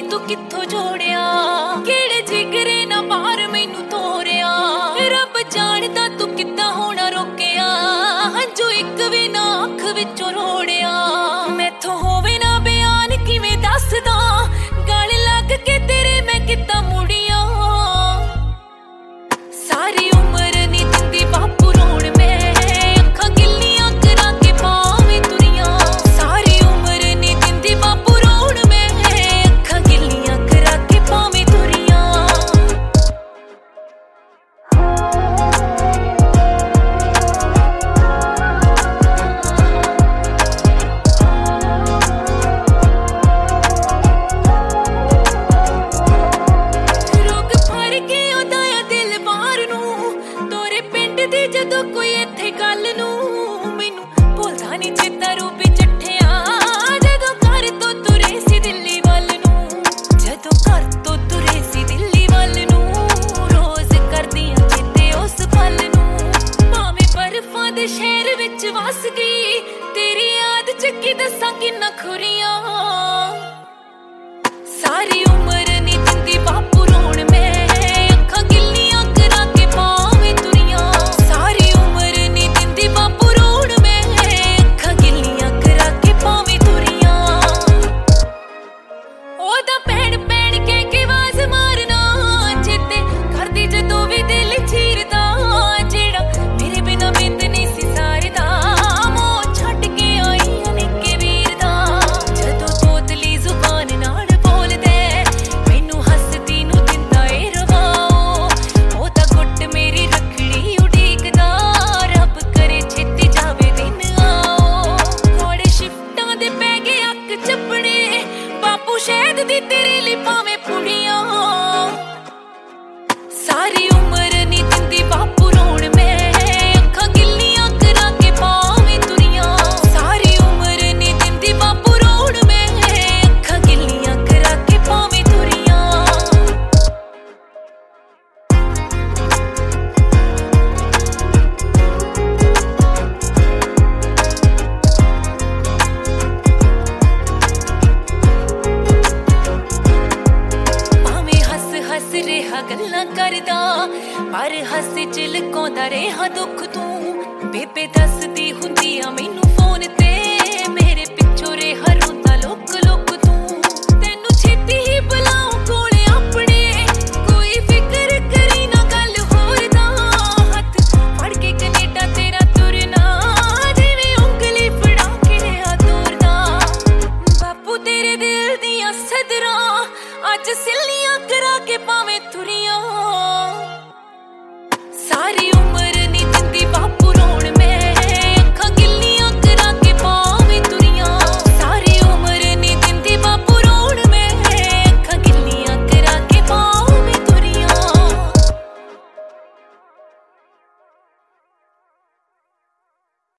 तू कित्थों जोड़िया किहड़े जिगरे ना बाहर मैनू तोरिया रब जानदा तू किद्दां होना रोकिया हंजू एक भी ना अख विचों रोड़िया मैथों होवे ना बयान किवें दसदा गल लग के तेरे मैं किद्दां मुड़िया सारी उम्र नी दिंदी बापू रोण मैं अखां गिल्लियां करा के पावें तुरियां सारी उम्र नी दिंदी बापू रोण मैं अखां गिल्लियां करा के पावें तुरियां रोग फड़ के ओदा आ दिल बाहर नूं तोरे पिंड दी जदों कोई इत्थे गल नूं मैनू भुलदा नी चेता रूपी चट्ठिया जदों घर तो तुरे सी दिल्ली वल नूं जदों घर तो तुरे सी दिल्ली वल नूं रोज करदियां चेते उस पल नूं भावें बर्फां दे शहर विच वस गई तेरी याद च की दस्सां किन्ना खुरियां सारी उम्र नी दिंदी बापू रोण मैं अखां गिल्लियां करा के पावें तुरियां सारी उम्र नी दिंदी बापू रोण मैं अखां गिल्लियां करा के पावें तुरियां ओदा भैण भैण कह के आवाज मारना चेते करदी जदों भी दिल चीरदा जेड़ा मेरे बिना बिंद नहीं सी सारदा मोह छड्ड के आई अनिके वीर दा जदों तोतली जुबान नाल बोलदे मैनू हसदी नूं दिंदा ए रवाओ ओदा गुੱਟ मेरी रखड़ी उडीकदा रब करे छेती जावे दिन आओ थोड़े शिफ्टां दे पै गए अक चपणे बापू शहद दी तेरे ਲਈ ਭਾਵੇਂ ਪੁੜੀਆਂ सारी उम्र नी दिंदी बापू रोण मैं अखां गिल्लियां करा के पावें तुरियां सारी उम्र नी दिंदी बापू रोण मैं अखां गिल्लियां करा के पावें तुरियां भावें हस हस रेहा गल्लां करदा पर हस च लुकाउंदा रेहा दुख तू बेबे दसदी हुंदी आ मैनू फोन ते मेरे पिछों रेहा रोंदा लुक लुक तू तैनू छेती ही बुलाऊं कोले अपने कोई फिक्र करी ना गल होर दा हत्थ फड़ के कनेडा तेरा तुरना जिवें उंगली फड़ा के रेहा दूरदा बापू तेरे दिल दियां सदरां अज सिल्लियां करा के पावें तुरियां सारी उम्र